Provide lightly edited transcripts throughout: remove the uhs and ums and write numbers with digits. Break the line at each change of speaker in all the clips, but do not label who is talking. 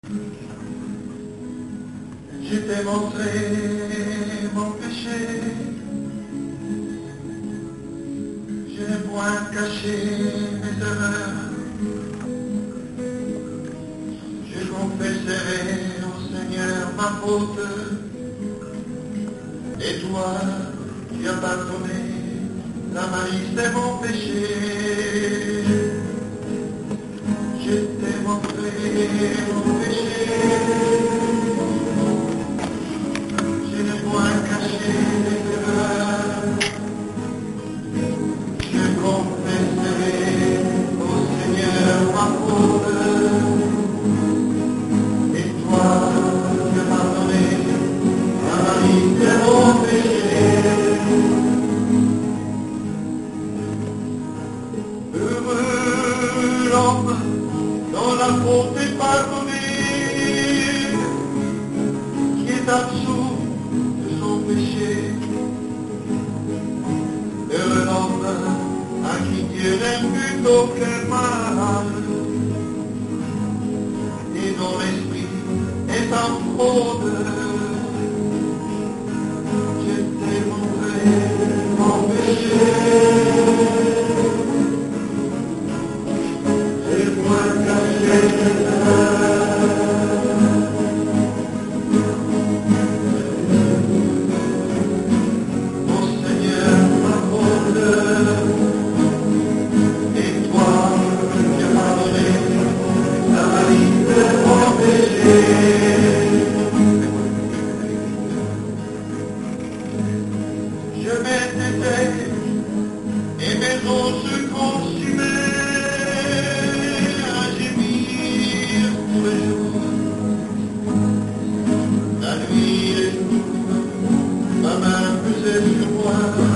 Je t'ai montré mon péché, je n'ai point caché mes erreurs. Je confesserai au Seigneur ma faute, et toi, tu as pardonné la malice de mon péché. Je t'ai montré mon péché, je n'ai point caché mes erreurs. Je confesserai au Seigneur ma faute, et toi, tu as pardonné la malice de mon péché. Heureux l'homme dont la faute est pardonnée, qui est absous de son péché. Heureux l'homme à qui Dieu n'impute aucun mal, et dont l'esprit est en fraude. Je t'ai montré mon péché. Je m'étais et mes os se consumaient à gémir pour le jour. La nuit et le jour, ma main pesait sur moi,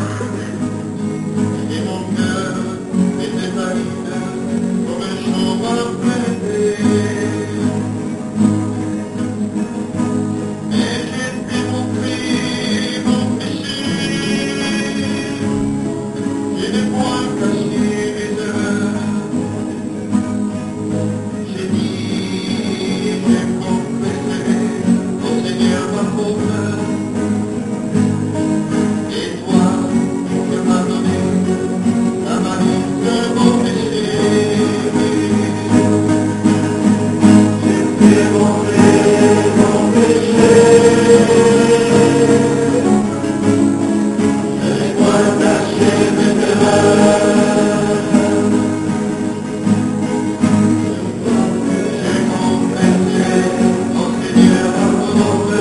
et mon cœur était valide comme un champ à prêter. Mais j'ai démontré mon péché. Je n'ai point caché mes erreurs. J'ai dit, j'ai confessé au Seigneur ma faute. Et toi, tu m'as pardonné la malice de mon péché. Je t'ai montré mon péché. Je n'ai point caché mes erreurs. J'ai confessé au Seigneur ma faute,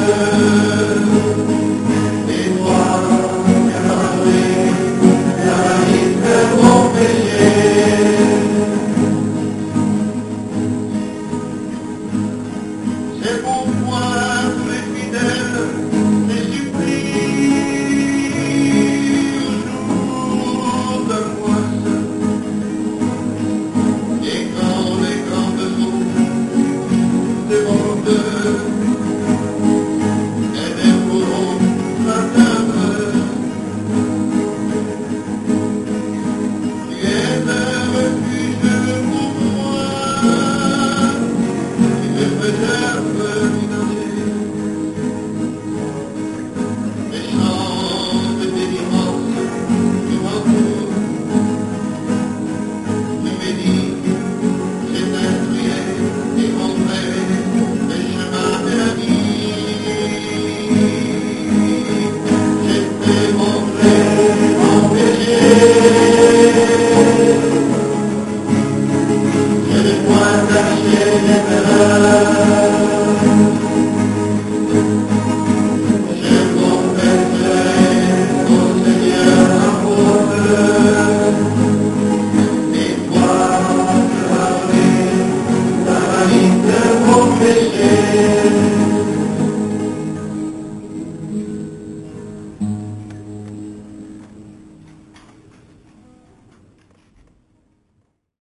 et toi, tu as pardonné la malice de mon péché. C'est pourquoi tous les fidèles les supplient au jour d'angoisse, et quand les grandes eaux débordent, elles dévoreront la table. Tu es un refuge pour moi, tu me préserves.